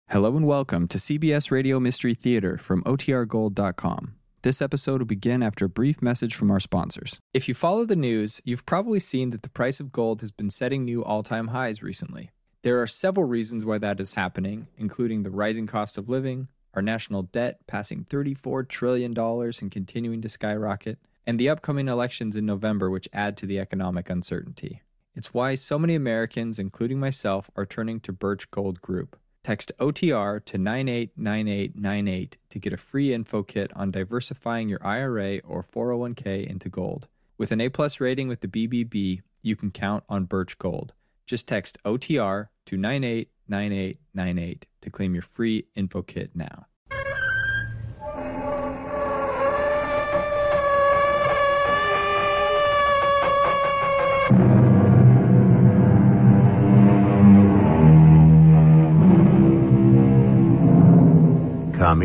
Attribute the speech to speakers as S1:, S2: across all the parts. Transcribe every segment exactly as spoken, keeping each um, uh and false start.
S1: Hello and welcome to C B S Radio Mystery Theater from O T R gold dot com. This episode will begin after a brief message from our sponsors. If you follow the news, you've probably seen that the price of gold has been setting new all-time highs recently. There are several reasons why that is happening, including the rising cost of living, our national debt passing thirty-four trillion dollars and continuing to skyrocket, and the upcoming elections in November which add to the economic uncertainty. It's why so many Americans, including myself, are turning to Birch Gold Group. Text O T R to nine eight nine eight nine eight to get a free info kit on diversifying your I R A or four oh one k into gold. With an A-plus rating with the B B B, you can count on Birch Gold. Just text O T R to nine eight nine eight nine eight to claim your free info kit now.
S2: Come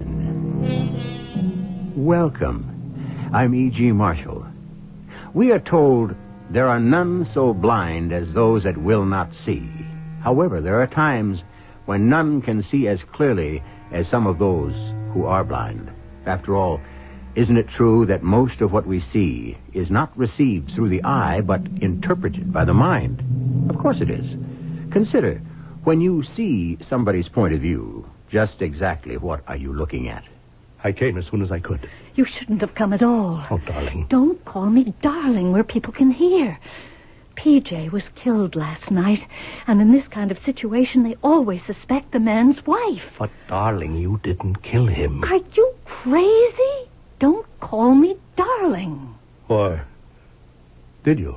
S2: in. Welcome. I'm E G. Marshall. We are told there are none so blind as those that will not see. However, there are times when none can see as clearly as some of those who are blind. After all, isn't it true that most of what we see is not received through the eye, but interpreted by the mind? Of course it is. Consider, when you see somebody's point of view, just exactly what are you looking at?
S3: I came as soon as I could.
S4: You shouldn't have come at all.
S3: Oh, darling.
S4: Don't call me darling where people can hear. P J was killed last night, and in this kind of situation, they always suspect the man's wife.
S3: But, darling, you didn't kill him.
S4: Are you crazy? Don't call me darling.
S3: Or did you?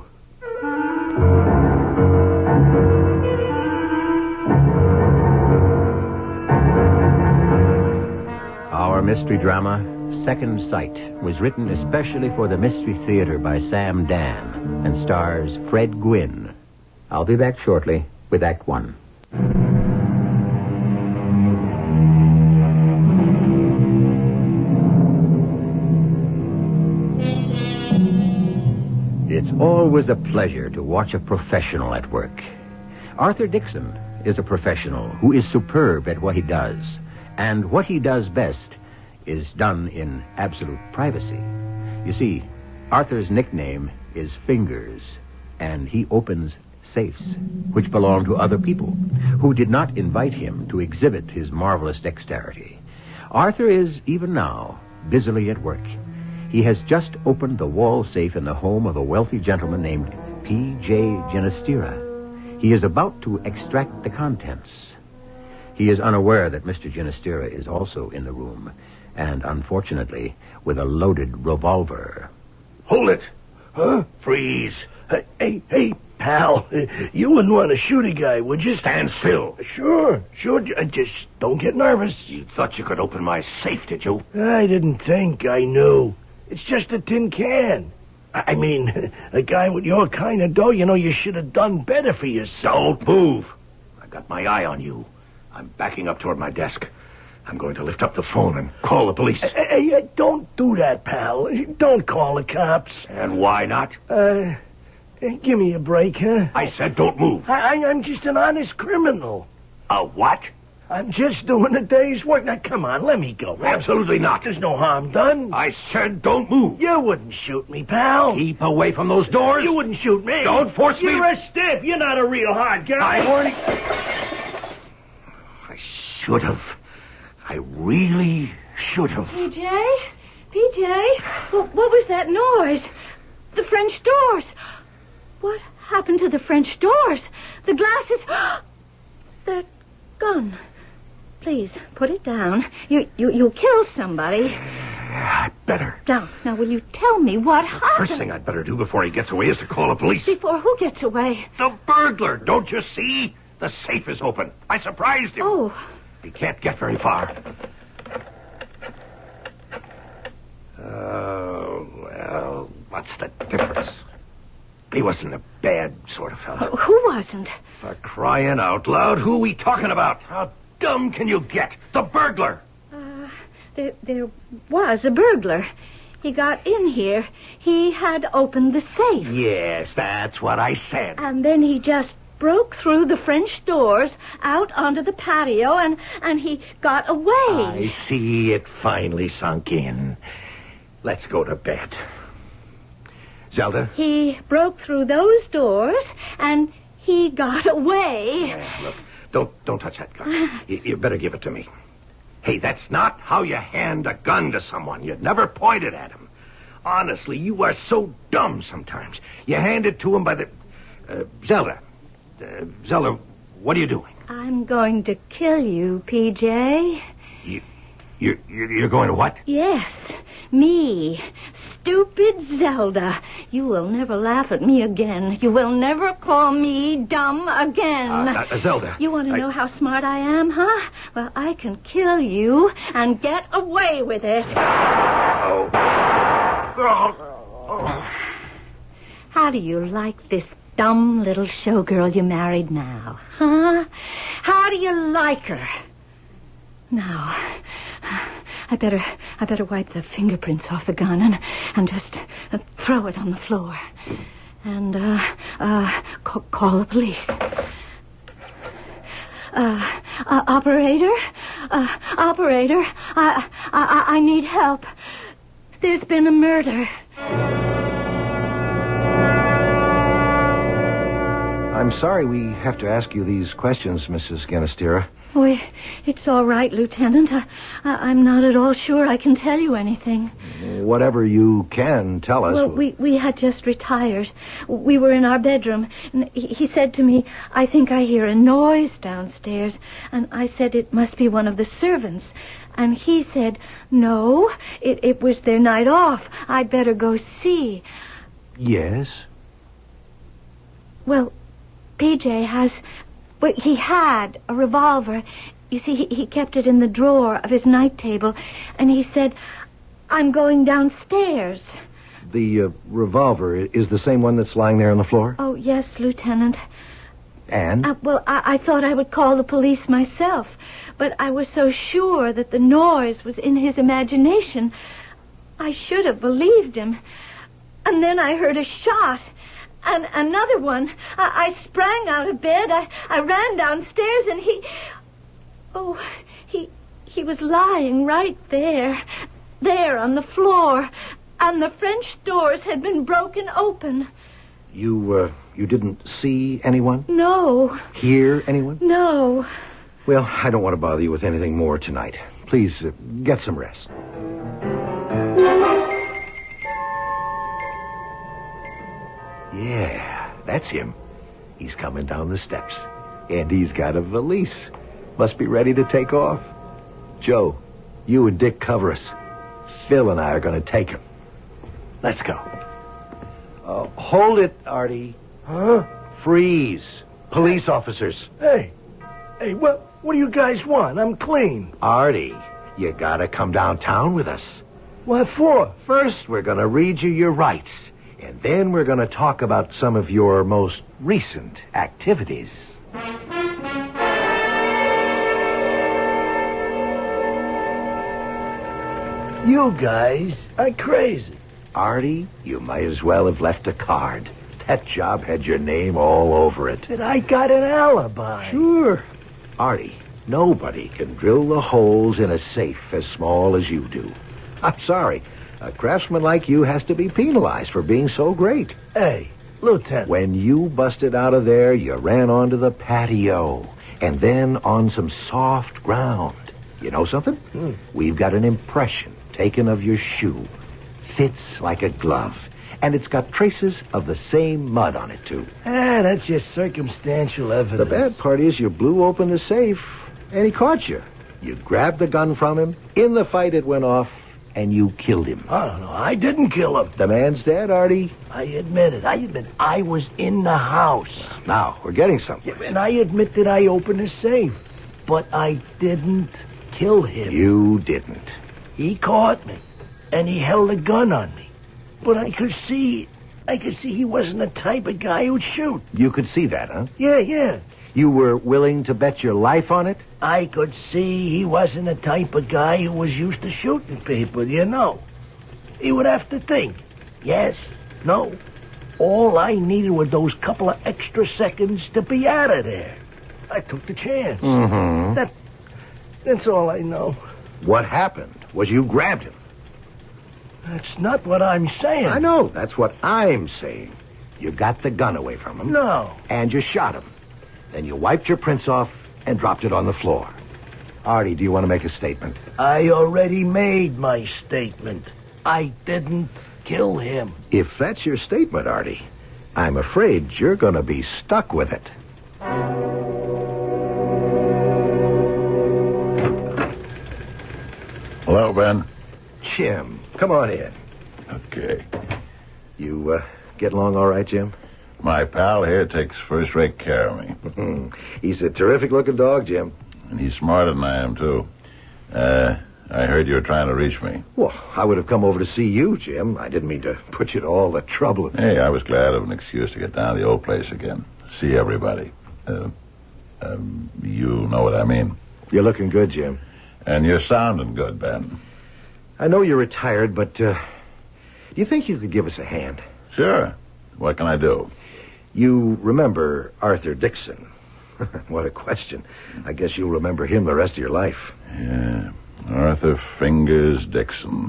S2: Our mystery drama, Second Sight, was written especially for the Mystery Theater by Sam Dan and stars Fred Gwynne. I'll be back shortly with Act One. It's always a pleasure to watch a professional at work. Arthur Dixon is a professional who is superb at what he does. And what he does best is done in absolute privacy. You see, Arthur's nickname is Fingers, and he opens safes, which belong to other people, who did not invite him to exhibit his marvelous dexterity. Arthur is, even now, busily at work. He has just opened the wall safe in the home of a wealthy gentleman named P J Ginastera. He is about to extract the contents. He is unaware that Mister Ginastera is also in the room, and unfortunately, with a loaded revolver.
S5: Hold it! Huh? Freeze! Hey, hey, hey, pal, you wouldn't want to shoot a guy, would you?
S6: Stand still.
S5: Sure, sure, just don't get nervous.
S6: You thought you could open my safe, did you?
S5: I didn't think I knew. It's just a tin can. I mean, a guy with your kind of dough, you know, you should have done better for yourself.
S6: Don't move. I got my eye on you. I'm backing up toward my desk. I'm going to lift up the phone and call the police.
S5: Hey, hey, don't do that, pal. Don't call the cops.
S6: And why not?
S5: Uh, give me a break, huh?
S6: I said don't move.
S5: I, I'm just an honest criminal.
S6: A what?
S5: I'm just doing a day's work. Now, come on, let me go.
S6: Absolutely not.
S5: There's no harm done.
S6: I said don't move.
S5: You wouldn't shoot me, pal.
S6: Keep away from those doors.
S5: You wouldn't shoot me.
S6: Don't force
S5: You're
S6: me.
S5: You're a stiff. You're not a real hard guy.
S6: I already... I should have. I really should have.
S4: P J? P J? What, what was that noise? The French doors. What happened to the French doors? The glasses... That gun. Please, put it down. You, you, you'll kill somebody.
S6: I better.
S4: Now, now, will you tell me what happened?
S6: First thing I'd better do before he gets away is to call the police.
S4: Before who gets away?
S6: The burglar. Don't you see? The safe is open. I surprised him.
S4: Oh.
S6: He can't get very far. Oh, uh, well, what's the difference? He wasn't a bad sort of fellow.
S4: Uh, who wasn't?
S6: For crying out loud, who are we talking about? How dumb can you get? The burglar.
S4: Uh, there, there was a burglar. He got in here. He had opened the safe.
S6: Yes, that's what I said.
S4: And then he just broke through the French doors out onto the patio, and, and he got away.
S6: I see it finally sunk in. Let's go to bed. Zelda?
S4: He broke through those doors, and he got away.
S6: Yeah, look, don't, don't touch that gun. you, you better give it to me. Hey, that's not how you hand a gun to someone. You'd never point it at him. Honestly, you are so dumb sometimes. You hand it to him by the... Uh, Zelda. Uh, Zelda, what are you doing?
S4: I'm going to kill you, P J.
S6: You, you, you're going to what?
S4: Yes, me. Stupid Zelda. You will never laugh at me again. You will never call me dumb again.
S6: Uh, uh, Zelda.
S4: You want to
S6: I...
S4: know how smart I am, huh? Well, I can kill you and get away with it.
S6: Oh. Oh. Oh.
S4: How do you like this dumb little showgirl you married now, huh? How do you like her? Now, I better, I better wipe the fingerprints off the gun and, and just uh, throw it on the floor, and uh, uh, ca- call the police. Uh, uh, operator, uh, operator, I, I, I need help. There's been a murder.
S2: I'm sorry we have to ask you these questions, Missus Ganastira.
S4: Oh, it's all right, Lieutenant. I, I, I'm not at all sure I can tell you anything.
S2: Whatever you can tell us.
S4: Well, we, we had just retired. We were in our bedroom, and he, he said to me, I think I hear a noise downstairs. And I said it must be one of the servants. And he said, no, it, it was their night off. I'd better go see.
S2: Yes?
S4: Well, P J has... Well, he had a revolver. You see, he, he kept it in the drawer of his night table, and he said, I'm going downstairs.
S2: The uh, revolver is the same one that's lying there on the floor?
S4: Oh, yes, Lieutenant.
S2: And?
S4: Uh, well, I, I thought I would call the police myself, but I was so sure that the noise was in his imagination. I should have believed him. And then I heard a shot. And another one. I, I sprang out of bed. I, I ran downstairs, and he... Oh, he he was lying right there. There on the floor. And the French doors had been broken open.
S2: You, uh, you didn't see anyone?
S4: No.
S2: Hear anyone?
S4: No.
S2: Well, I don't want to bother you with anything more tonight. Please, uh, get some rest.
S6: Yeah, that's him. He's coming down the steps. And he's got a valise. Must be ready to take off. Joe, you and Dick cover us. Phil and I are going to take him. Let's go.
S2: Uh, hold it, Artie.
S5: Huh?
S2: Freeze. Police officers.
S5: Hey. Hey, what, what do you guys want? I'm clean.
S6: Artie, you got to come downtown with us.
S5: What for?
S6: First, we're going to read you your rights. And then we're going to talk about some of your most recent activities.
S5: You guys are crazy.
S6: Artie, you might as well have left a card. That job had your name all over it.
S5: But I got an alibi.
S6: Sure. Artie, nobody can drill the holes in a safe as small as you do. I'm sorry. A craftsman like you has to be penalized for being so great.
S5: Hey, Lieutenant.
S6: When you busted out of there, you ran onto the patio and then on some soft ground. You know something?
S5: Hmm.
S6: We've got an impression taken of your shoe. Fits like a glove. And it's got traces of the same mud on it, too.
S5: Ah, that's just circumstantial evidence.
S6: The bad part is you blew open the safe, and he caught you. You grabbed the gun from him. In the fight, it went off, and you killed him.
S5: I don't know. I didn't kill him.
S6: The man's dead, Artie.
S5: I admit it. I admit I was in the house.
S6: Now, we're getting something.
S5: Yeah, and I admit that I opened the safe. But I didn't kill him.
S6: You didn't.
S5: He caught me, and he held a gun on me. But I could see, I could see he wasn't the type of guy who'd shoot.
S6: You could see that, huh?
S5: Yeah, yeah.
S6: You were willing to bet your life on it?
S5: I could see he wasn't the type of guy who was used to shooting people, you know. He would have to think. Yes, no, All I needed were those couple of extra seconds to be out of there. I took the chance.
S6: Mm-hmm.
S5: That, that's all I know.
S6: What happened was you grabbed him.
S5: That's not what I'm saying.
S6: I know. That's what I'm saying. You got the gun away from him.
S5: No.
S6: And you shot him. Then you wiped your prints off and dropped it on the floor. Artie, do you want to make a statement?
S5: I already made my statement. I didn't kill him.
S6: If that's your statement, Artie, I'm afraid you're going to be stuck with it.
S7: Hello, Ben.
S6: Jim, come on in.
S7: Okay.
S6: You uh, get along all right, Jim?
S7: My pal here takes first-rate care of me.
S6: He's a terrific-looking dog, Jim.
S7: And he's smarter than I am, too. Uh, I heard you were trying to reach me.
S6: Well, I would have come over to see you, Jim. I didn't mean to put you to all the trouble.
S7: Hey, I was glad of an excuse to get down to the old place again. See everybody. Uh, um, you know what I mean.
S6: You're looking good, Jim.
S7: And you're sounding good, Ben.
S6: I know you're retired, but uh, do you think you could give us a hand?
S7: Sure. What can I do?
S6: You remember Arthur Dixon. What a question. I guess you'll remember him the rest of your life.
S7: Yeah. Arthur Fingers Dixon.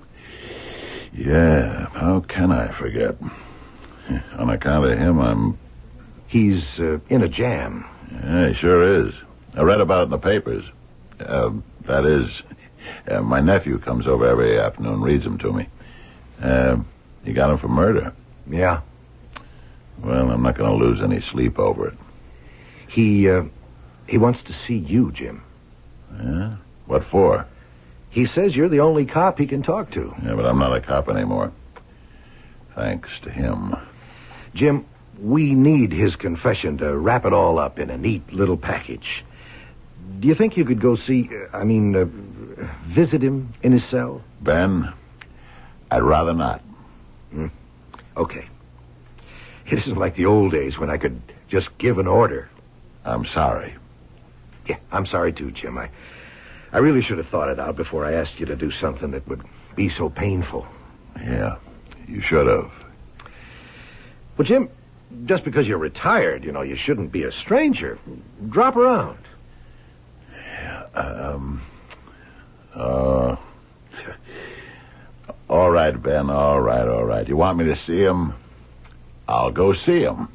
S7: Yeah, how can I forget? On account of him, I'm...
S6: He's uh, in a jam.
S7: Yeah, he sure is. I read about it in the papers. Uh, that is, uh, my nephew comes over every afternoon and reads them to me. Uh, he got him for murder.
S6: Yeah.
S7: Well, I'm not going to lose any sleep over it.
S6: He, uh, he wants to see you, Jim.
S7: Yeah? What for?
S6: He says you're the only cop he can talk to.
S7: Yeah, but I'm not a cop anymore. Thanks to him.
S6: Jim, we need his confession to wrap it all up in a neat little package. Do you think you could go see, uh, I mean, uh, visit him in his cell?
S7: Ben, I'd rather not.
S6: Hmm. Okay. It isn't like the old days when I could just give an order.
S7: I'm sorry.
S6: Yeah, I'm sorry too, Jim. I, I really should have thought it out before I asked you to do something that would be so painful.
S7: Yeah, you should have.
S6: Well, Jim, just because you're retired, you know, you shouldn't be a stranger. Drop around.
S7: Um, uh, all right, Ben, all right, all right. You want me to see him? I'll go see him.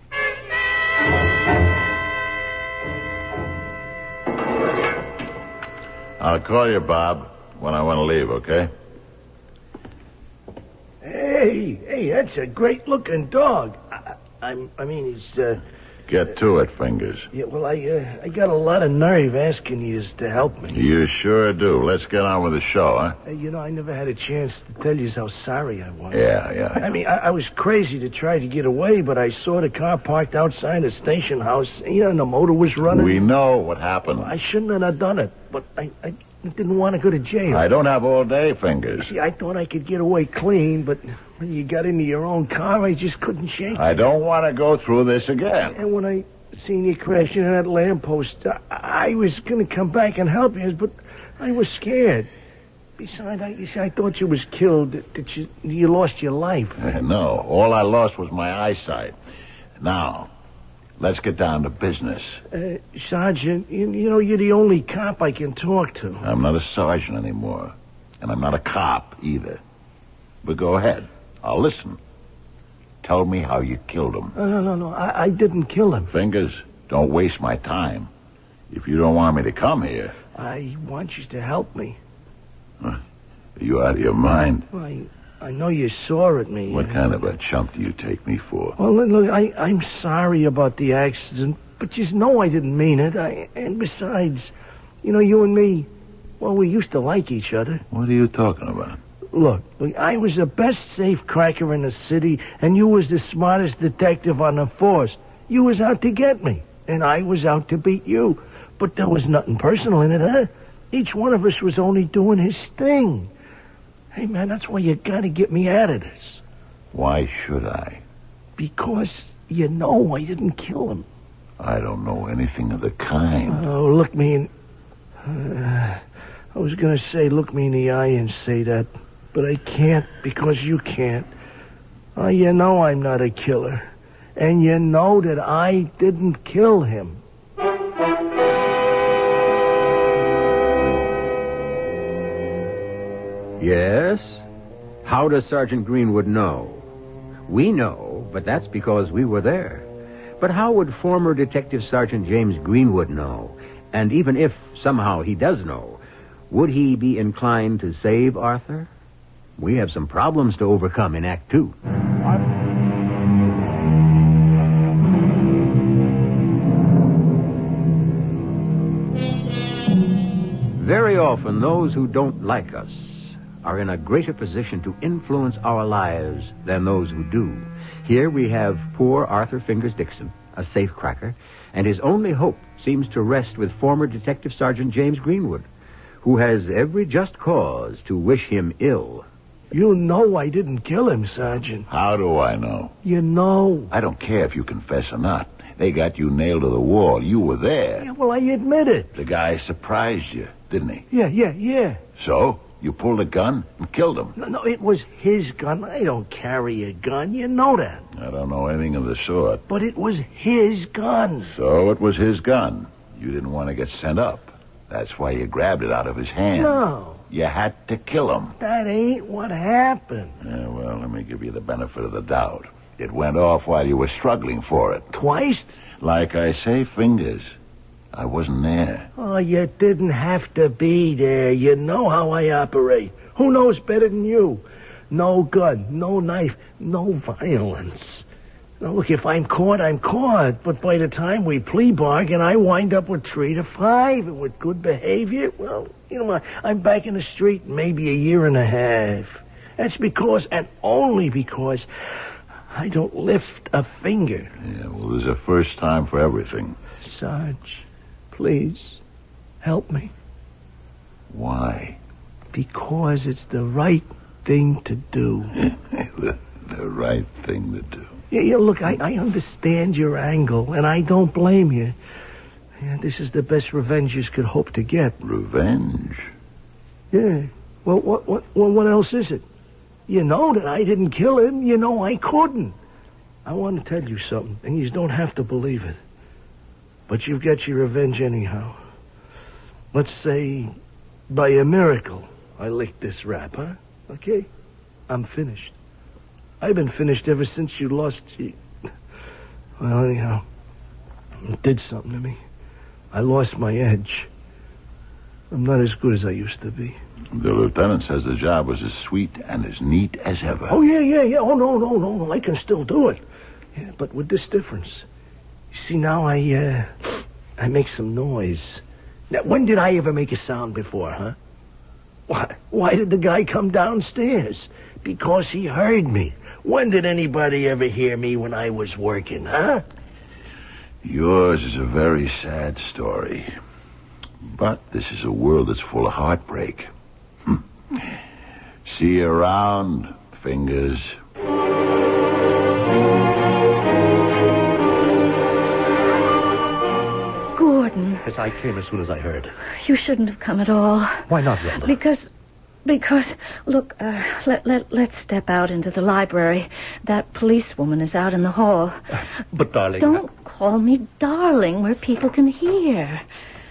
S7: I'll call you, Bob, when I want to leave, okay?
S5: Hey, hey, that's a great-looking dog. I, I, I mean, he's, uh...
S7: Get to it, Fingers.
S5: Yeah, well, I, uh, I got a lot of nerve asking you to help me.
S7: You sure do. Let's get on with the show, huh?
S5: Hey, you know, I never had a chance to tell you how sorry I was.
S7: Yeah, yeah.
S5: I mean, I, I was crazy to try to get away, but I saw the car parked outside the station house, you know, and the motor was running.
S7: We know what happened.
S5: I shouldn't have done it, but I, I didn't want to go to jail.
S7: I don't have all day, Fingers.
S5: See, I thought I could get away clean, but when you got into your own car, I just couldn't shake it.
S7: I don't want to go through this again.
S5: And when I seen you crash into that lamppost, I, I was going to come back and help you, but I was scared. Besides, I, you see, I thought you was killed, that, that you, you lost your life.
S7: No, all I lost was my eyesight. Now, let's get down to business.
S5: Uh, Sergeant, you, you know, you're the only cop I can talk to.
S7: I'm not a sergeant anymore, and I'm not a cop either. But go ahead. I'll listen. Tell me how you killed him.
S5: No, no, no, no. I, I didn't kill him.
S7: Fingers, don't waste my time. If you don't want me to come here...
S5: I want you to help me.
S7: Are you out of your mind?
S5: Well, I, I know you saw at me.
S7: What kind of a chump do you take me for?
S5: Well, look, look, I, I'm sorry about the accident, but you know I didn't mean it. I, and besides, you know, you and me, well, we used to like each other.
S7: What are you talking about?
S5: Look, look, I was the best safe cracker in the city, and you was the smartest detective on the force. You was out to get me, and I was out to beat you. But there was nothing personal in it, huh? Each one of us was only doing his thing. Hey, man, that's why you gotta get me out of this.
S7: Why should I?
S5: Because you know I didn't kill him.
S7: I don't know anything of the kind.
S5: Oh, look me in... Uh, I was gonna say look me in the eye and say that, but I can't because you can't. Oh, you know I'm not a killer. And you know that I didn't kill him.
S2: Yes? How does Sergeant Greenwood know? We know, but that's because we were there. But how would former Detective Sergeant James Greenwood know? And even if somehow he does know, would he be inclined to save Arthur? We have some problems to overcome in Act Two. Very often, those who don't like us are in a greater position to influence our lives than those who do. Here we have poor Arthur Fingers Dixon, a safecracker, and his only hope seems to rest with former Detective Sergeant James Greenwood, who has every just cause to wish him ill.
S5: You know I didn't kill him, Sergeant.
S7: How do I know?
S5: You know.
S7: I don't care if you confess or not. They got you nailed to the wall. You were there.
S5: Yeah, well, I admit it.
S7: The guy surprised you, didn't he?
S5: Yeah, yeah, yeah.
S7: So? You pulled a gun and killed him?
S5: No, no, it was his gun. I don't carry a gun. You know that.
S7: I don't know anything of the sort.
S5: But it was his gun.
S7: So it was his gun. You didn't want to get sent up. That's why you grabbed it out of his hand.
S5: No.
S7: You had to kill him.
S5: That ain't what happened.
S7: Yeah, well, let me give you the benefit of the doubt. It went off while you were struggling for it.
S5: Twice?
S7: Like I say, Fingers, I wasn't there.
S5: Oh, you didn't have to be there. You know how I operate. Who knows better than you? No gun, no knife, no violence. Now, look, if I'm caught, I'm caught. But by the time we plea bargain, I wind up with three to five. And with good behavior, well, you know, I'm back in the street in maybe a year and a half. That's because, and only because, I don't lift a finger.
S7: Yeah, well, there's a first time for everything.
S5: Sarge, please, help me.
S7: Why?
S5: Because it's the right thing to do.
S7: the, the right thing to do.
S5: Yeah, yeah, look, I, I understand your angle, and I don't blame you. Yeah, this is the best revenge you could hope to get.
S7: Revenge?
S5: Yeah. Well, what, what, well, what else is it? You know that I didn't kill him. You know I couldn't. I want to tell you something, and you don't have to believe it. But you've got your revenge anyhow. Let's say, by a miracle, I licked this rap, huh? Okay? I'm finished. I've been finished ever since you lost... Well, anyhow, it did something to me. I lost my edge. I'm not as good as I used to be.
S7: The lieutenant says the job was as sweet and as neat as ever.
S5: Oh, yeah, yeah, yeah. Oh, no, no, no, no. I can still do it. Yeah, but with this difference. You see, now I, uh... I make some noise. Now, when did I ever make a sound before, huh? Why, why did the guy come downstairs? Because he heard me. When did anybody ever hear me when I was working, huh?
S7: Yours is a very sad story. But this is a world that's full of heartbreak. See you around, Fingers.
S4: Gordon.
S3: Yes, I came as soon as I heard.
S4: You shouldn't have come at all.
S3: Why not, Zelda?
S4: Because... Because, look, uh, let, let, let's step out into the library. That policewoman is out in the hall.
S3: Uh, but, darling...
S4: Don't I... call me darling where people can hear.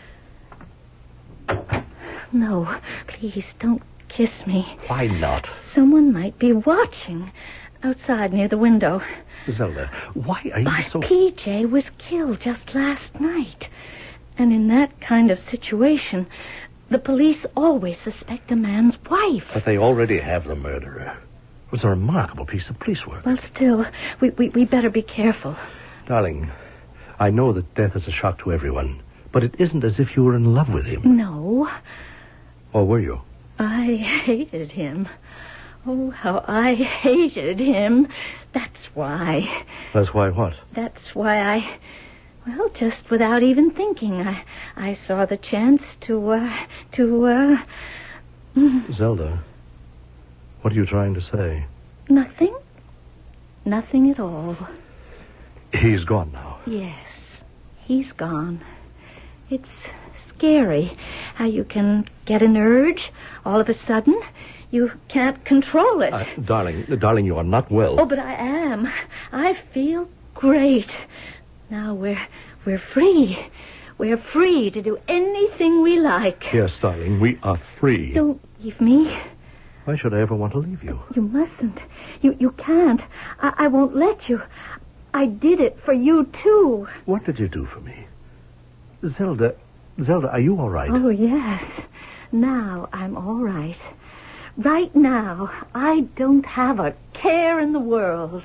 S4: No, please, don't kiss me.
S3: Why not?
S4: Someone might be watching outside near the window.
S3: Zelda, why are you
S4: but
S3: so...
S4: P J was killed just last night. And in that kind of situation... The police always suspect a man's wife.
S3: But they already have the murderer. It was a remarkable piece of police work.
S4: Well, still, we, we, we better be careful.
S3: Darling, I know that death is a shock to everyone, but it isn't as if you were in love with him.
S4: No.
S3: Or were you?
S4: I hated him. Oh, how I hated him. That's why.
S3: That's why what?
S4: That's why I... Well, just without even thinking, I I saw the chance to, uh, to, uh...
S3: Zelda, what are you trying to say?
S4: Nothing. Nothing at all.
S3: He's gone now.
S4: Yes, he's gone. It's scary. How you can get an urge all of a sudden. You can't control it.
S3: Uh, darling, darling, you are not well.
S4: Oh, but I am. I feel great. Now we're we're free. We're free to do anything we like.
S3: Yes, darling, we are free.
S4: Don't leave me.
S3: Why should I ever want to leave you?
S4: You mustn't. You you can't. I, I won't let you. I did it for you, too.
S3: What did you do for me? Zelda, Zelda, are you all right?
S4: Oh, yes. Now I'm all right. Right now, I don't have a care in the world.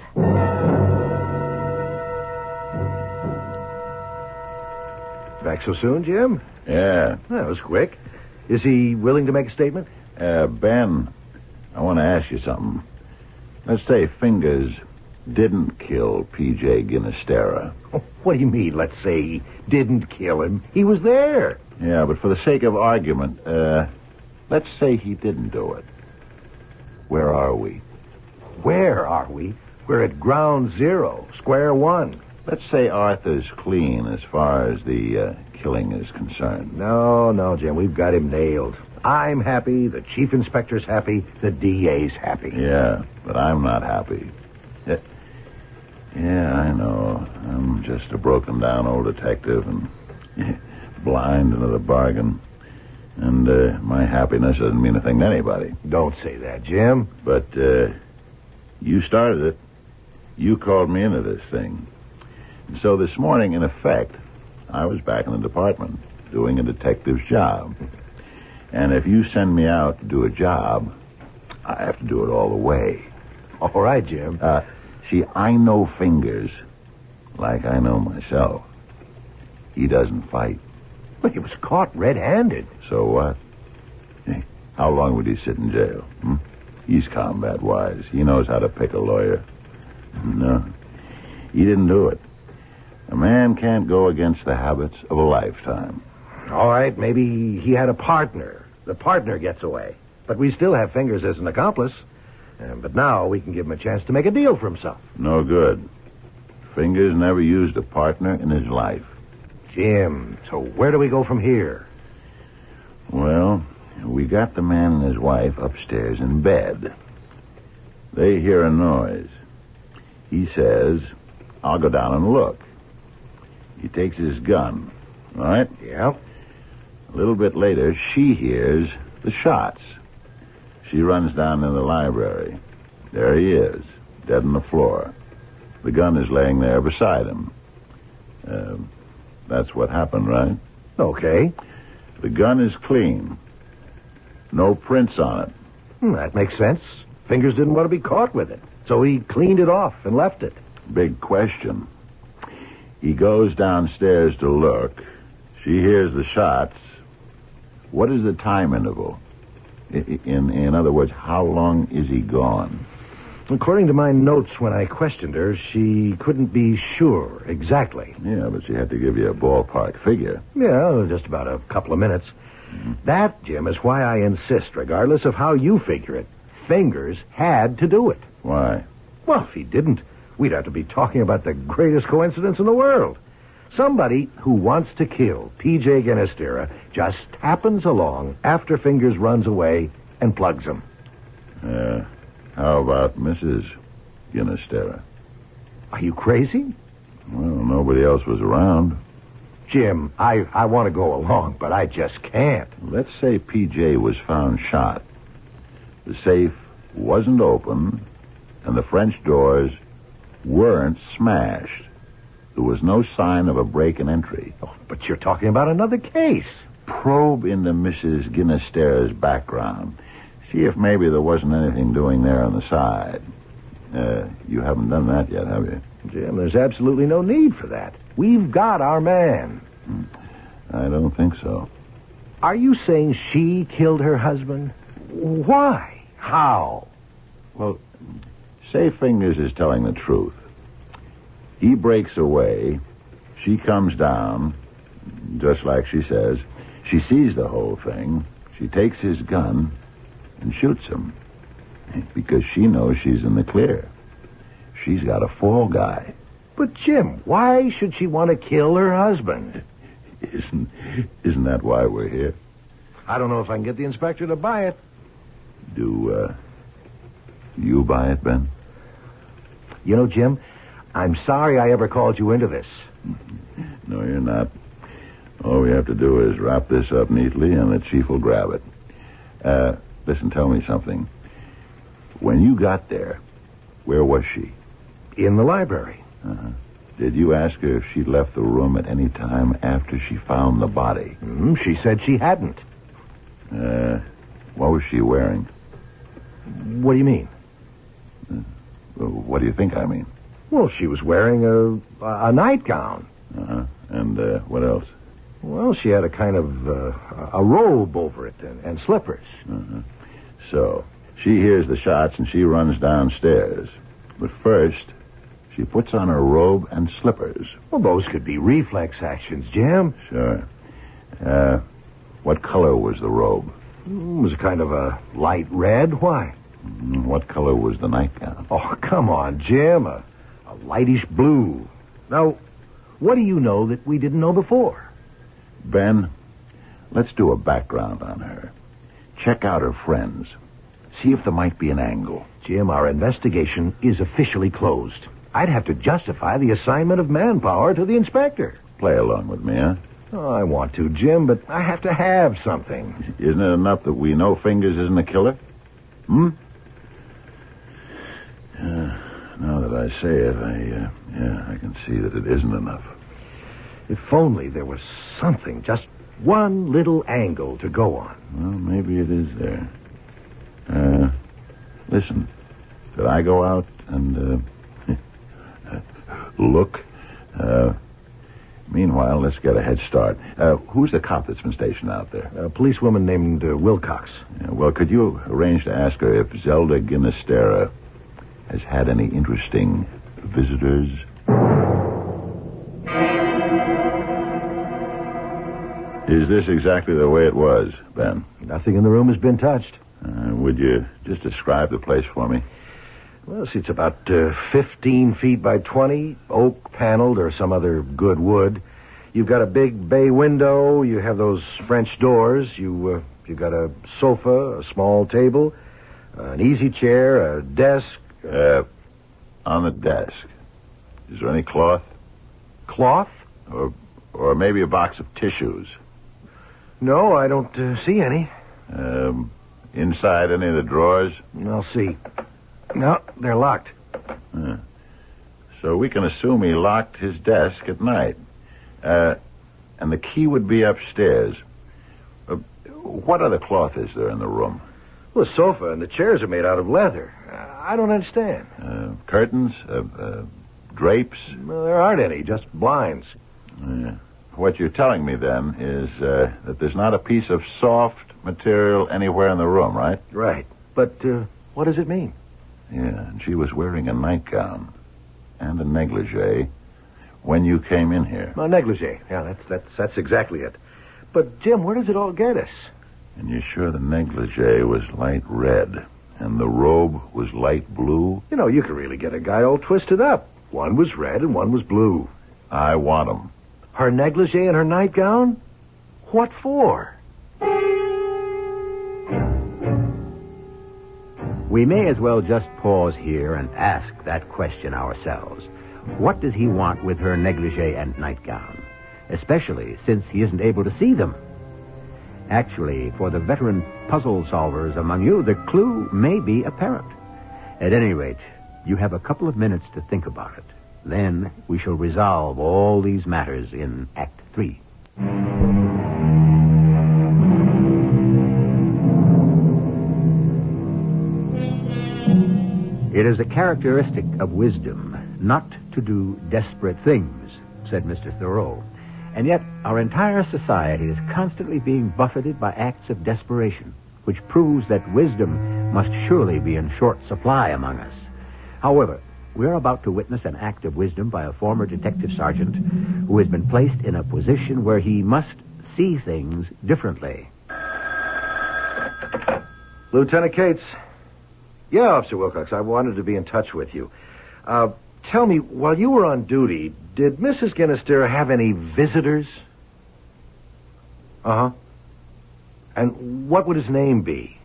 S6: Back so soon, Jim?
S7: Yeah.
S6: That was quick. Is he willing to make a statement?
S7: Uh, Ben, I want to ask you something. Let's say Fingers didn't kill P J Ginastera.
S6: Oh, what do you mean, let's say he didn't kill him? He was there.
S7: Yeah, but for the sake of argument, uh, let's say he didn't do it. Where are we?
S6: Where are we? We're at ground zero, square one.
S7: Let's say Arthur's clean as far as the uh, killing is concerned.
S6: No, no, Jim, we've got him nailed. I'm happy, the chief inspector's happy, the D A's happy.
S7: Yeah, but I'm not happy. Yeah, yeah, I know. I'm just a broken-down old detective and blind into the bargain. And uh, my happiness doesn't mean a thing to anybody.
S6: Don't say that, Jim.
S7: But uh, you started it. You called me into this thing. And so this morning, in effect, I was back in the department doing a detective's job. And if you send me out to do a job, I have to do it all the way.
S6: All right, Jim.
S7: Uh, see, I know Fingers like I know myself. He doesn't fight.
S6: But he was caught red-handed.
S7: So what? Hey, how long would he sit in jail? Hmm? He's combat-wise. He knows how to pick a lawyer. No, he didn't do it. A man can't go against the habits of a lifetime.
S6: All right, maybe he had a partner. The partner gets away. But we still have Fingers as an accomplice. Uh, but now we can give him a chance to make a deal for himself.
S7: No good. Fingers never used a partner in his life.
S6: Jim, so where do we go from here?
S7: Well, we got the man and his wife upstairs in bed. They hear a noise. He says, I'll go down and look. He takes his gun, all right?
S6: Yeah.
S7: A little bit later, she hears the shots. She runs down to the library. There he is, dead on the floor. The gun is laying there beside him. Uh, that's what happened, right?
S6: Okay.
S7: The gun is clean. No prints on it.
S6: Hmm, that makes sense. Fingers didn't want to be caught with it, so he cleaned it off and left it.
S7: Big question. He goes downstairs to look. She hears the shots. What is the time interval? In, in, in other words, how long is he gone?
S6: According to my notes when I questioned her, she couldn't be sure exactly.
S7: Yeah, but she had to give you a ballpark figure.
S6: Yeah, just about a couple of minutes. Mm-hmm. That, Jim, is why I insist, regardless of how you figure it, Fingers had to do it.
S7: Why?
S6: Well, if he didn't, we'd have to be talking about the greatest coincidence in the world. Somebody who wants to kill P J Ginastera just happens along after Fingers runs away and plugs him.
S7: Uh, how about Missus Ginastera?
S6: Are you crazy?
S7: Well, nobody else was around.
S6: Jim, I, I want to go along, but I just can't.
S7: Let's say P J was found shot. The safe wasn't open, and the French doors weren't smashed. There was no sign of a break in entry.
S6: Oh, but you're talking about another case.
S7: Probe into Missus Ginastera's background. See if maybe there wasn't anything doing there on the side. Uh, you haven't done that yet, have you?
S6: Jim, there's absolutely no need for that. We've got our man.
S7: I don't think so.
S6: Are you saying she killed her husband? Why? How?
S7: Well, say Fingers is telling the truth. He breaks away. She comes down, just like she says. She sees the whole thing. She takes his gun and shoots him because she knows she's in the clear. She's got a fall guy.
S6: But, Jim, why should she want to kill her husband?
S7: Isn't, isn't that why we're here?
S6: I don't know if I can get the inspector to buy it.
S7: Do, uh, you buy it, Ben?
S6: You know, Jim, I'm sorry I ever called you into this.
S7: No, you're not. All we have to do is wrap this up neatly, and the chief will grab it. Uh, listen, tell me something. When you got there, where was she?
S6: In the library.
S7: Uh-huh. Did you ask her if she left the room at any time after she found the body?
S6: Mm, she said she hadn't.
S7: Uh, what was she wearing?
S6: What do you mean?
S7: Uh, what do you think I mean?
S6: Well, she was wearing a, a nightgown.
S7: Uh-huh. And uh, what else?
S6: Well, she had a kind of uh, a robe over it and, and slippers.
S7: Uh-huh. So, she hears the shots and she runs downstairs. But first, she puts on her robe and slippers.
S6: Well, those could be reflex actions, Jim.
S7: Sure. Uh, what color was the robe?
S6: It was a kind of a light red. Why?
S7: What color was the nightgown?
S6: Oh, come on, Jim. A, a lightish blue. Now, what do you know that we didn't know before?
S7: Ben, let's do a background on her. Check out her friends. See if there might be an angle.
S6: Jim, our investigation is officially closed. I'd have to justify the assignment of manpower to the inspector.
S7: Play along with me, huh?
S6: Oh, I want to, Jim, but I have to have something.
S7: Isn't it enough that we know Fingers isn't a killer? Hmm? Uh, now that I say it, I, uh, yeah, I can see that it isn't enough.
S6: If only there was something, just one little angle to go on.
S7: Well, maybe it is there. Uh, listen, did I go out and, uh, look? Uh, meanwhile, let's get a head start. Uh, who's the cop that's been stationed out there?
S6: A policewoman named uh, Wilcox.
S7: Yeah, well, could you arrange to ask her if Zelda Ginastera has had any interesting visitors? Is this exactly the way it was, Ben?
S6: Nothing in the room has been touched.
S7: Uh, would you just describe the place for me?
S6: Well, see, it's about uh, fifteen feet by twenty, oak paneled or some other good wood. You've got a big bay window. You have those French doors. You, uh, you've got a sofa, a small table, uh, an easy chair, a desk.
S7: Uh, on the desk, is there any cloth?
S6: Cloth?
S7: Or, or maybe a box of tissues?
S6: No, I don't uh, see any.
S7: Um, inside any of the drawers?
S6: I'll see. No, they're locked.
S7: Uh, so we can assume he locked his desk at night. Uh, and the key would be upstairs. Uh, what other cloth is there in the room?
S6: Well, the sofa and the chairs are made out of leather. Uh, I don't understand.
S7: Uh, curtains? Uh, uh, drapes?
S6: Well, there aren't any, just blinds.
S7: Uh, what you're telling me, then, is uh, that there's not a piece of soft material anywhere in the room, right?
S6: Right. But uh, what does it mean?
S7: Yeah, and she was wearing a nightgown and a negligee when you came in here.
S6: A negligee. Yeah, that's, that's, that's exactly it. But, Jim, where does it all get us?
S7: And you're sure the negligee was light red and the robe was light blue?
S6: You know, you could really get a guy all twisted up. One was red and one was blue.
S7: I want 'em.
S6: Her negligee and her nightgown? What for?
S2: We may as well just pause here and ask that question ourselves. What does he want with her negligee and nightgown? Especially since he isn't able to see them. Actually, for the veteran puzzle solvers among you, the clue may be apparent. At any rate, you have a couple of minutes to think about it. Then we shall resolve all these matters in Act Three. It is a characteristic of wisdom not to do desperate things, said Mister Thoreau. And yet our entire society is constantly being buffeted by acts of desperation, which proves that wisdom must surely be in short supply among us. However, we're about to witness an act of wisdom by a former detective sergeant who has been placed in a position where he must see things differently.
S6: Lieutenant Cates. Yeah, Officer Wilcox, I wanted to be in touch with you. Uh, tell me, while you were on duty, did Missus Ginastera have any visitors? Uh-huh. And what would his name be?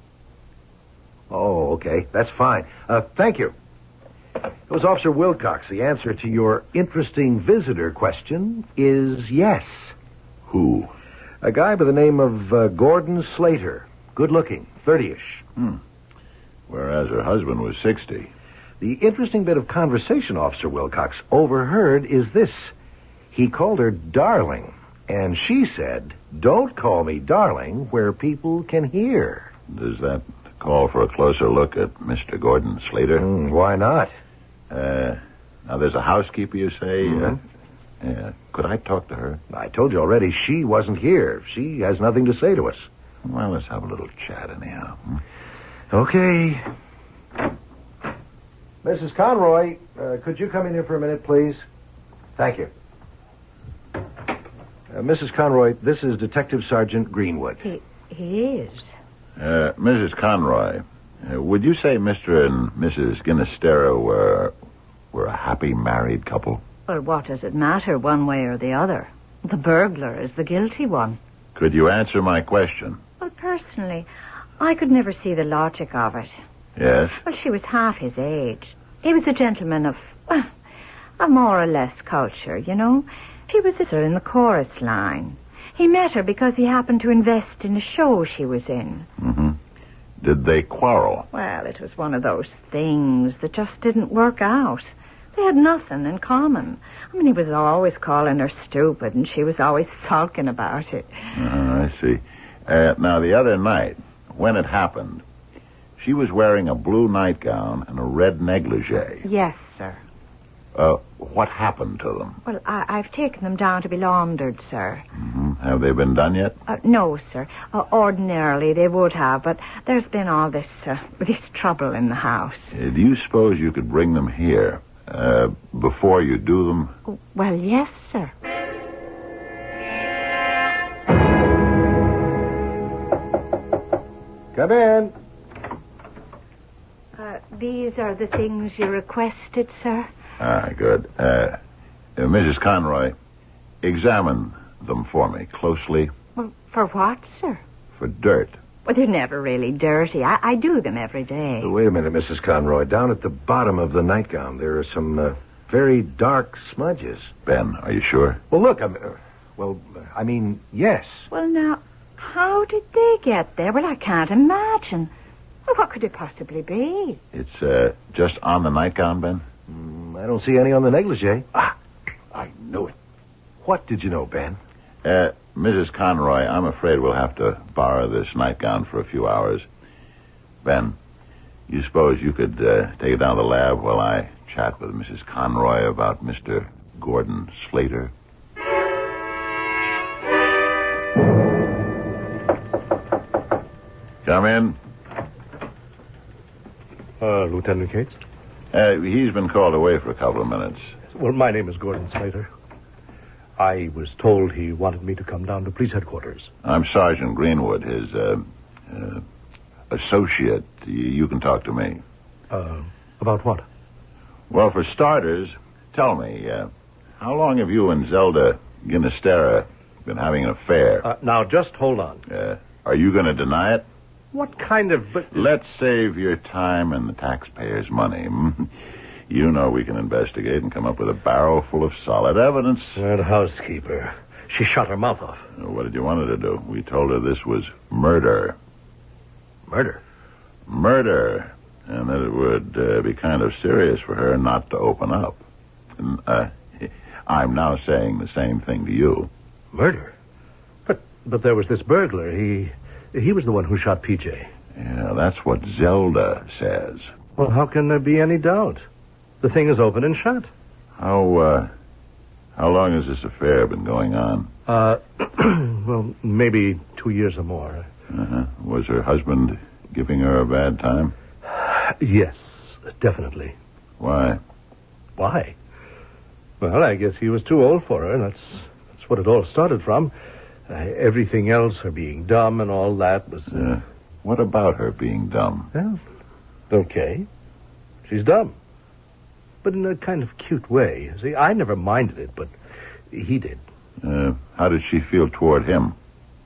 S6: Oh, okay. That's fine. Uh, thank you. It was Officer Wilcox. The answer to your interesting visitor question is yes.
S7: Who?
S6: A guy by the name of uh, Gordon Slater. Good-looking, thirty-ish.
S7: Hmm. Whereas her husband was sixty.
S6: The interesting bit of conversation Officer Wilcox overheard is this. He called her darling, and she said, "Don't call me darling where people can hear."
S7: Does that call for a closer look at Mister Gordon Slater?
S6: Mm, why not?
S7: Uh, now, there's a housekeeper, you say?
S6: Mm-hmm.
S7: Uh, yeah. Could I talk to her?
S6: I told you already she wasn't here. She has nothing to say to us.
S7: Well, let's have a little chat anyhow. Hmm?
S6: Okay. Missus Conroy, uh, could you come in here for a minute, please? Thank you. Uh, Missus Conroy, this is Detective Sergeant Greenwood.
S4: He, he is.
S7: Uh, Missus Conroy, uh, would you say Mister and Missus Ginastera were were a happy married couple?
S4: Well, what does it matter one way or the other? The burglar is the guilty one.
S7: Could you answer my question?
S4: Well, personally, I could never see the logic of it.
S7: Yes?
S4: Well, she was half his age. He was a gentleman of, well, a more or less culture, you know. She was a in the chorus line. He met her because he happened to invest in a show she was in.
S7: Mm-hmm. Did they quarrel?
S4: Well, it was one of those things that just didn't work out. They had nothing in common. I mean, he was always calling her stupid, and she was always sulking about it.
S7: Uh, I see. Uh, now, the other night, when it happened, she was wearing a blue nightgown and a red negligee.
S4: Yes, sir.
S7: Uh, what happened to them?
S4: Well, I, I've taken them down to be laundered, sir.
S7: Mm-hmm. Have they been done yet?
S4: Uh, no, sir. Uh, ordinarily they would have, but there's been all this uh, this trouble in the house.
S7: Uh, do you suppose you could bring them here uh, before you do them?
S4: Well, yes, sir.
S6: Come in.
S4: Uh, these are the things you requested, sir.
S7: Ah, good. Uh, uh, Missus Conroy, examine them for me closely.
S4: Well, for what, sir?
S7: For dirt.
S4: Well, they're never really dirty. I, I do them every day.
S6: Uh, wait a minute, Missus Conroy. Down at the bottom of the nightgown, there are some uh, very dark smudges.
S7: Ben, are you sure?
S6: Well, look, I'm, uh, well, I mean, yes.
S4: Well, now, how did they get there? Well, I can't imagine. Well, what could it possibly be?
S7: It's uh, just on the nightgown, Ben?
S6: Mm, I don't see any on the negligee. Ah, I knew it. What did you know, Ben?
S7: Uh, Missus Conroy, I'm afraid we'll have to borrow this nightgown for a few hours. Ben, you suppose you could uh, take it down to the lab while I chat with Missus Conroy about Mister Gordon Slater? Come in.
S3: Uh, Lieutenant Cates?
S7: Uh, he's been called away for a couple of minutes.
S3: Well, my name is Gordon Slater. I was told he wanted me to come down to police headquarters.
S7: I'm Sergeant Greenwood, his uh, uh, associate. You, you can talk to me.
S3: Uh, about what?
S7: Well, for starters, tell me, uh, how long have you and Zelda Ginastera been having an affair?
S3: Uh, now, just hold on.
S7: Uh, are you going to deny it?
S3: What kind of... But...
S7: Let's save your time and the taxpayers' money. You know we can investigate and come up with a barrel full of solid evidence.
S3: That housekeeper. She shut her mouth off.
S7: What did you want her to do? We told her this was murder.
S6: Murder?
S7: Murder. And that it would uh, be kind of serious for her not to open up. And, uh, I'm now saying the same thing to you.
S3: Murder? But but there was this burglar. He he was the one who shot P J.
S7: Yeah, that's what Zelda says.
S3: Well, how can there be any doubt? The thing is open and shut.
S7: How, uh, how long has this affair been going on?
S3: Uh, well, maybe two years or more.
S7: Uh-huh. Was her husband giving her a bad time?
S3: Yes, definitely.
S7: Why?
S3: Why? Well, I guess he was too old for her. That's that's what it all started from. Uh, everything else, her being dumb and all that, was... Uh...
S7: Uh, what about her being dumb?
S3: Well, okay. She's dumb. But in a kind of cute way. See, I never minded it, but he did.
S7: Uh, how did she feel toward him?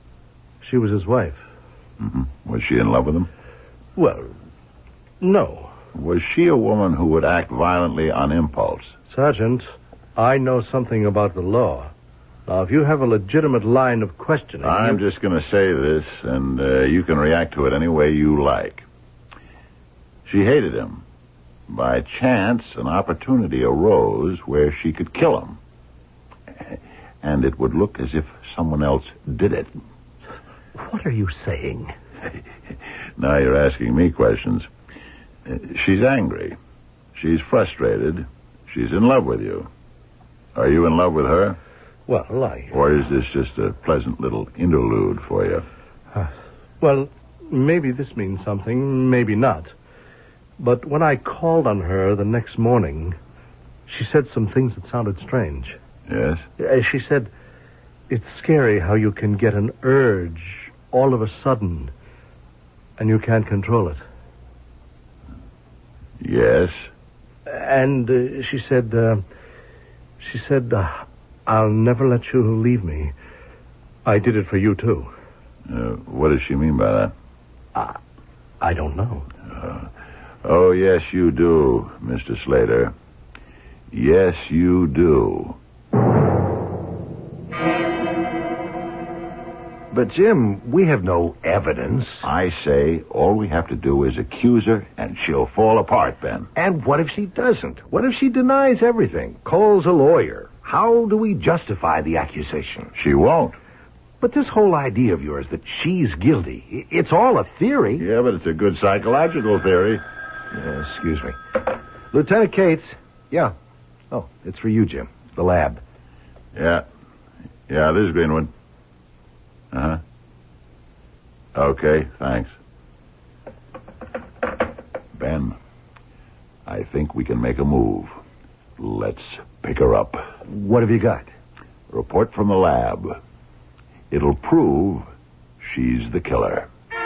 S3: She was his wife.
S7: Mm-hmm. Was she in love with him?
S3: Well, no.
S7: Was she a woman who would act violently on impulse?
S3: Sergeant, I know something about the law. Now, if you have a legitimate line of questioning...
S7: I'm
S3: you...
S7: just going to say this, and uh, you can react to it any way you like. She hated him. By chance, an opportunity arose where she could kill him. And it would look as if someone else did it.
S3: What are you saying?
S7: Now you're asking me questions. Uh, she's angry. She's frustrated. She's in love with you. Are you in love with her?
S3: Well, I...
S7: Or is this just a pleasant little interlude for you?
S3: Uh, well, maybe this means something, maybe not. But when I called on her the next morning, she said some things that sounded strange.
S7: Yes?
S3: Uh, she said, it's scary how you can get an urge all of a sudden, and you can't control it.
S7: Yes?
S3: And uh, she said, uh, she said, uh, I'll never let you leave me. I did it for you, too.
S7: Uh, what does she mean by that?
S3: Uh, I don't know.
S7: Uh, oh, yes, you do, Mister Slater. Yes, you do.
S6: But, Jim, we have no evidence.
S7: I say all we have to do is accuse her, and she'll fall apart, Ben.
S6: And what if she doesn't? What if she denies everything, calls a lawyer? How do we justify the accusation?
S7: She won't.
S6: But this whole idea of yours that she's guilty, it's all a theory.
S7: Yeah, but it's a good psychological theory.
S6: Uh, excuse me. Lieutenant Cates. Yeah. Oh, it's for you, Jim. The lab.
S7: Yeah. Yeah, this is Greenwood. Uh-huh. Okay, thanks. Ben, I think we can make a move. Let's pick her up.
S6: What have you got?
S7: Report from the lab. It'll prove she's the killer.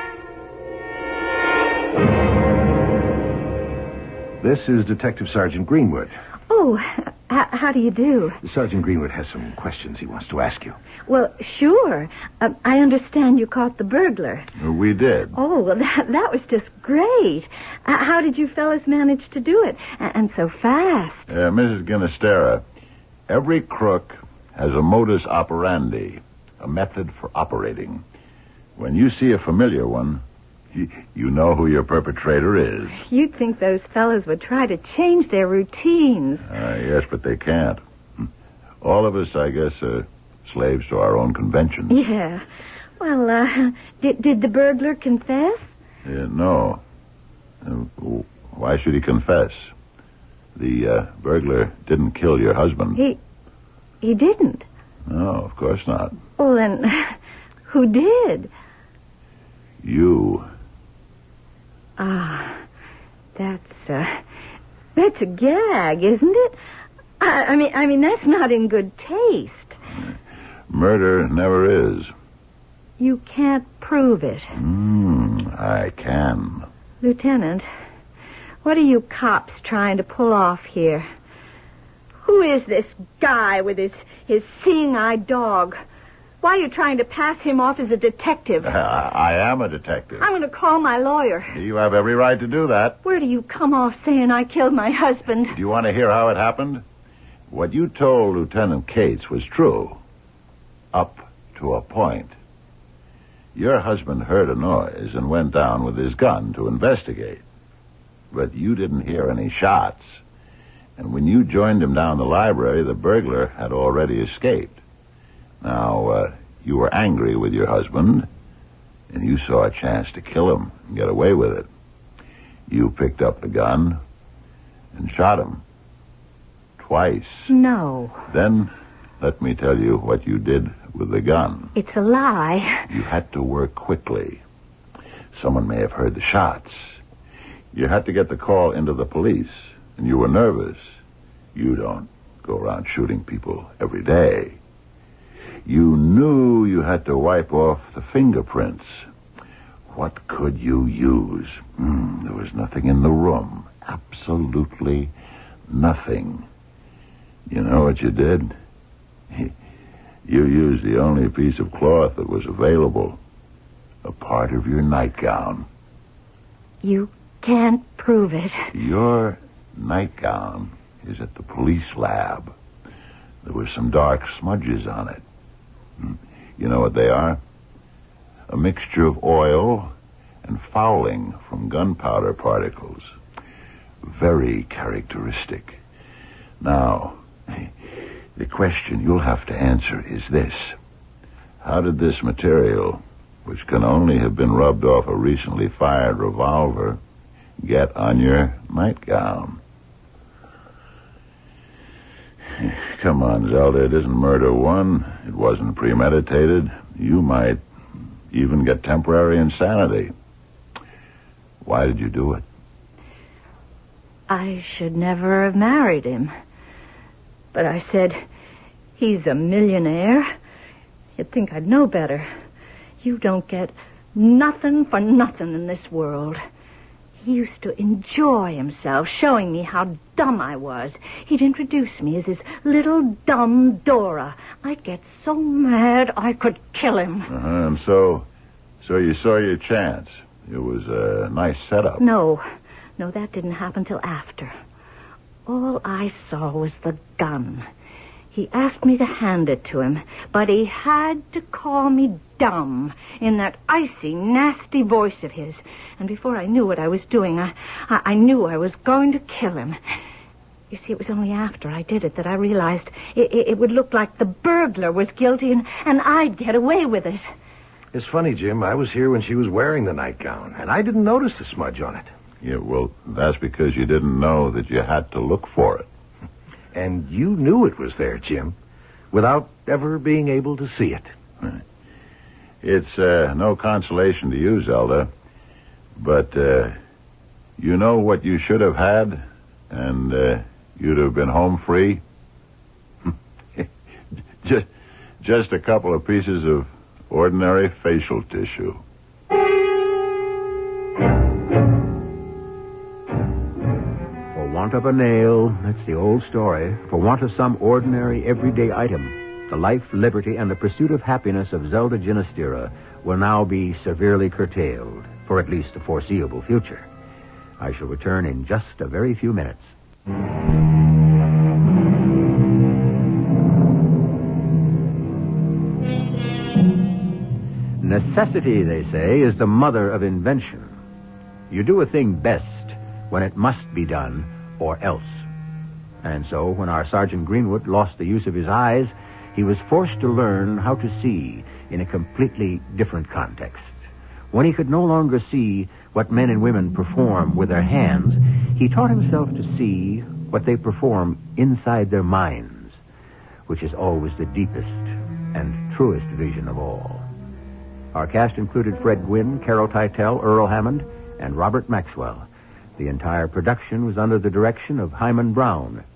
S6: This is Detective Sergeant Greenwood.
S4: Oh, h- how do you do?
S6: Sergeant Greenwood has some questions he wants to ask you.
S4: Well, sure. Uh, I understand you caught the burglar.
S7: We did.
S4: Oh, well, that, that was just great. Uh, how did you fellas manage to do it? A- and so fast.
S7: Uh, Missus Ginastera, every crook has a modus operandi, a method for operating. When you see a familiar one, you, you know who your perpetrator is.
S4: You'd think those fellas would try to change their routines.
S7: Uh, yes, but they can't. All of us, I guess, are slaves to our own conventions.
S4: Yeah. Well, uh, did, did the burglar confess?
S7: Uh, no. Uh, why should he confess? The uh, burglar didn't kill your husband.
S4: He... he didn't?
S7: No, of course not.
S4: Well, then, who did?
S7: You.
S4: Ah, that's, uh, that's a gag, isn't it? I, I mean, I mean, that's not in good taste.
S7: Murder never is.
S4: You can't prove it.
S7: Mm, I can.
S4: Lieutenant, what are you cops trying to pull off here? Who is this guy with his, his seeing-eyed dog? Why are you trying to pass him off as a detective?
S7: I, I am a detective.
S4: I'm going to call my lawyer.
S7: You have every right to do that.
S4: Where do you come off saying I killed my husband?
S7: Do you want to hear how it happened? What you told Lieutenant Cates was true. Up to a point. Your husband heard a noise and went down with his gun to investigate. But you didn't hear any shots. And when you joined him down the library, the burglar had already escaped. Now, uh, you were angry with your husband, and you saw a chance to kill him and get away with it. You picked up the gun and shot him. Twice.
S4: No.
S7: Then, let me tell you what you did with the gun.
S4: It's a lie.
S7: You had to work quickly. Someone may have heard the shots. You had to get the call into the police, and you were nervous. You don't go around shooting people every day. You knew you had to wipe off the fingerprints. What could you use? Mm, there was nothing in the room. Absolutely nothing. You know what you did? You used the only piece of cloth that was available. a part of your nightgown.
S4: You can't prove it.
S7: Your nightgown is at the police lab. There were some dark smudges on it. You know what they are? A mixture of oil and fouling from gunpowder particles. Very characteristic. Now, the question you'll have to answer is this. How did this material, which can only have been rubbed off a recently fired revolver, get on your nightgown? Come on, Zelda, it isn't murder one. It wasn't premeditated. You might even get temporary insanity. Why did you do it?
S4: I should never have married him. But I said, he's a millionaire. You'd think I'd know better. You don't get nothing for nothing in this world. He used to enjoy himself, showing me how dumb I was. He'd introduce me as his little dumb Dora. I'd get so mad I could kill him.
S7: Uh-huh, and so, so you saw your chance. It was a nice setup.
S4: No, no, that didn't happen till after. All I saw was the gun. He asked me to hand it to him, but he had to call me dumb in that icy, nasty voice of his. And before I knew what I was doing, I, I, I knew I was going to kill him. You see, it was only after I did it that I realized it, it, it would look like the burglar was guilty and, and I'd get away with it.
S6: It's funny, Jim. I was here when she was wearing the nightgown, and I didn't notice the smudge on it.
S7: Yeah, well, that's because you didn't know that you had to look for it.
S6: And you knew it was there, Jim, without ever being able to see it.
S7: It's uh, no consolation to you, Zelda, but uh, you know what you should have had, and uh, you'd have been home free? just, just a couple of pieces of ordinary facial tissue.
S2: For want of a nail, that's the old story. For want of some ordinary, everyday item, the life, liberty, and the pursuit of happiness of Zelda Ginastera will now be severely curtailed, for at least the foreseeable future. I shall return in just a very few minutes. Necessity, they say, is the mother of invention. You do a thing best when it must be done, or else. And so, when our Sergeant Greenwood lost the use of his eyes, he was forced to learn how to see in a completely different context. When he could no longer see what men and women perform with their hands, he taught himself to see what they perform inside their minds, which is always the deepest and truest vision of all. Our cast included Fred Gwynne, Carol Teitel, Earl Hammond, and Robert Maxwell. The entire production was under the direction of Hyman Brown.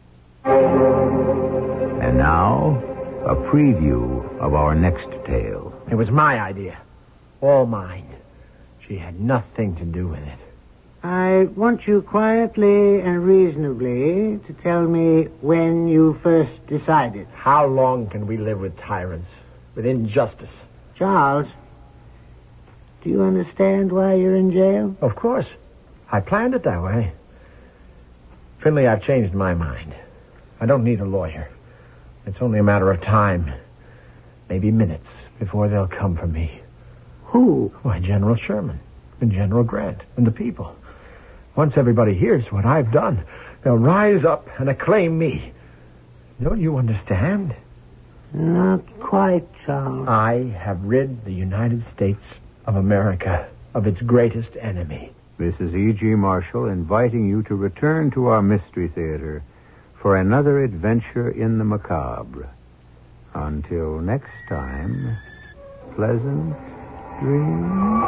S2: And now, a preview of our next tale.
S8: It was my idea. All mine. She had nothing to do with it.
S9: I want you quietly and reasonably to tell me when you first decided.
S8: How long can we live with tyrants, with injustice?
S9: Charles, do you understand why you're in jail?
S8: Of course. I planned it that way. Finley, I've changed my mind. I don't need a lawyer. It's only a matter of time, maybe minutes, before they'll come for me.
S9: Who?
S8: Why, General Sherman and General Grant and the people. Once everybody hears what I've done, they'll rise up and acclaim me. Don't you understand?
S9: Not quite, Charles.
S8: I have rid the United States of America of its greatest enemy.
S2: This is E G. Marshall inviting you to return to our Mystery Theater for another adventure in the macabre. Until next time, pleasant dreams.